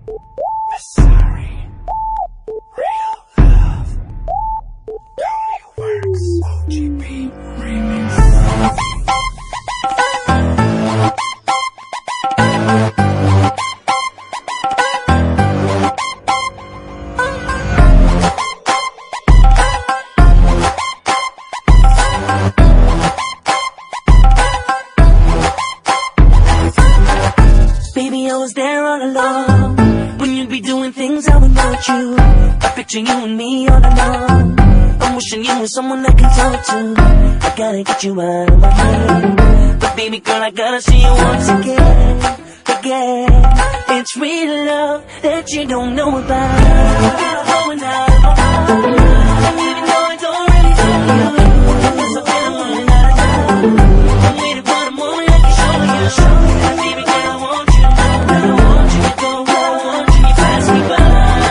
Sorry. Real love. Tony Works. OGB Remix. Baby, I was there all along when you'd be doing things I would want you. I picture you and me all along. I'm wishing you were someone I can talk to. I gotta get you out of my head. But baby girl, I gotta see you once again. It's real love that you don't know about. I gotta hold it out. And even though I don't really know you, cause I feel I'm running out of time. I'm waiting for the moment I can show you. And baby girl, I want you. I want you to go. I want you to pass me by.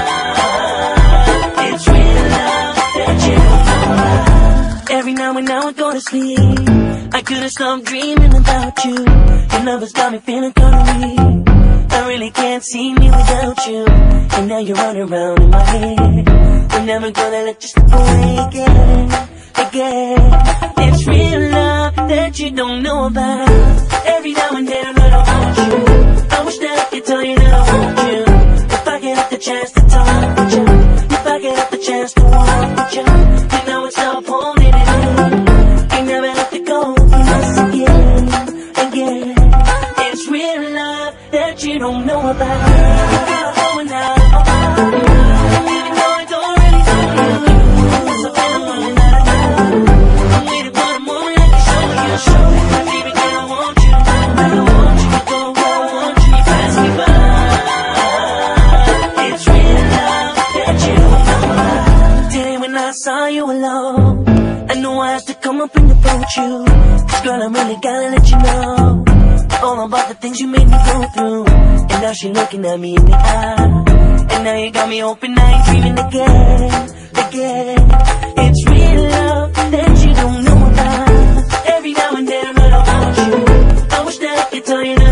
It's real love that you don't know about. Every now and now I go to sleep, I couldn't stop dreaming about you. Your love has got me feeling kinda weak. I really can't see me without you. And now you're running around in my head. I'm never gonna let you slip away again. It's real love that you don't know about. Every now and then I want you. I wish that I could tell you that I want you. If I get the chance to talk with you, if I get the chance to walk with you, you know it's stop holding it in. You never have to go through us again. It's real love that you don't know about. I gotta hold it out. And even though I don't really know you, cause I feel I'm running out of time. I'm waiting for the moment I can show you. And baby girl, I want you. I want you to go. I want you to pass me by. It's real love that you don't know about. Today when I saw you alone, I knew I had to come up and approach you. Cause girl, I really gotta let you know all about the things you made me go through. And now she looking at me in the eye. And now you got me open, now you dreaming again. It's real love that you don't know about. Every now and then I want you. I wish that I could tell you that